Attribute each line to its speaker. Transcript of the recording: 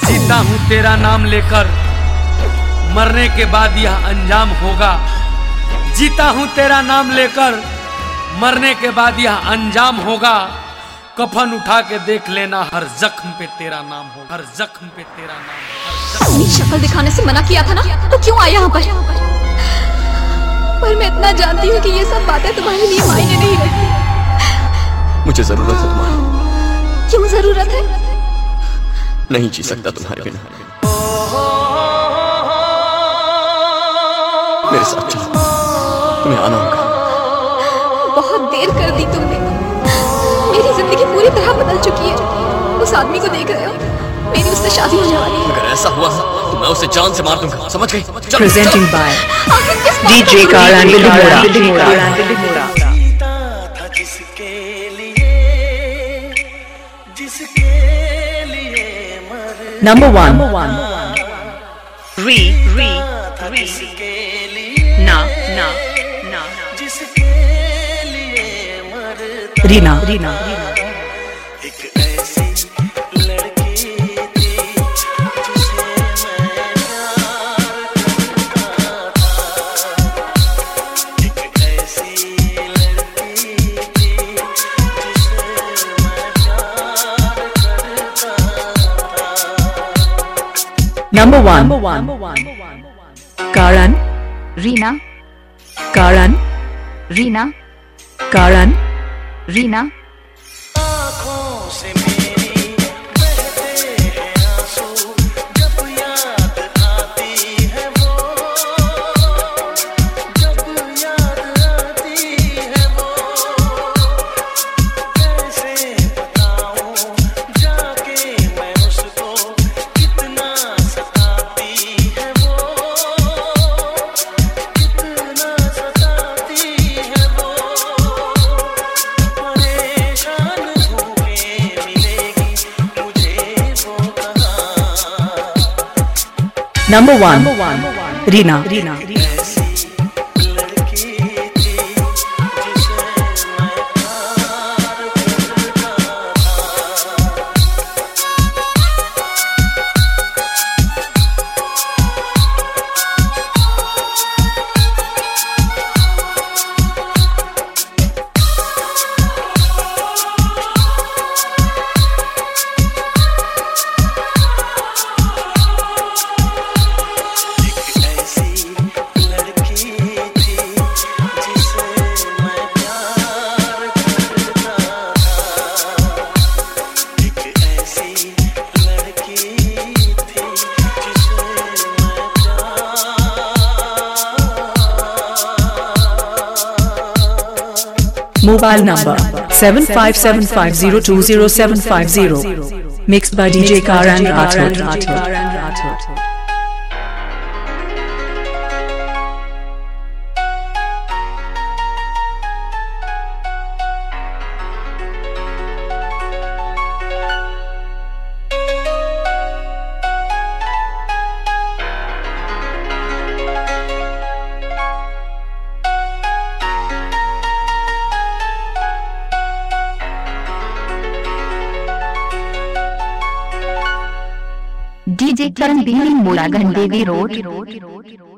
Speaker 1: जीता हूँ तेरा नाम लेकर, मरने के बाद यह अंजाम होगा। जीता हूँ तेरा नाम लेकर, मरने के बाद यह अंजाम होगा। कफन उठा के देख लेना, हर जख्म पे तेरा नाम होगा, हर जख्म पे तेरा नाम।
Speaker 2: अपनी शक्ल दिखाने से मना किया था ना, तो क्यों आया यहाँ पर मैं इतना जानती हूँ कि ये सब बातें तुम्हारे लिए मायने नहीं रखती।
Speaker 3: मुझे जरूरत है तुम्हारी।
Speaker 2: क्यों जरूरत है?
Speaker 3: नहीं जी सकता तुम्हारे बिना। मेरे साथ चलो, तुम्हें आना होगा।
Speaker 2: बहुत देर कर दी तुमने, मेरी जिंदगी पूरी तरह बदल चुकी है। उस आदमी को देख रहे हो, मेरी उससे शादी होने वाली है।
Speaker 3: अगर ऐसा हुआ तो मैं उसे जान से मार दूंगा, समझ गई?
Speaker 4: Presenting by DJ Karan Vidimura. Number one. Rina. Number one. Karan. Rina.
Speaker 5: आँखों से मेरी बहते हैं आंसू, जब याद आती है वो, जब याद आती है वो। कैसे बताऊं जाके मैं उसको, कितना सताती है वो, कितना सताती है वो।
Speaker 4: Number one. Rina. Mobile number 7575020750. Mixed by DJ Karan Rathod.
Speaker 6: DJ Karan Vidimura, Gandhi Road.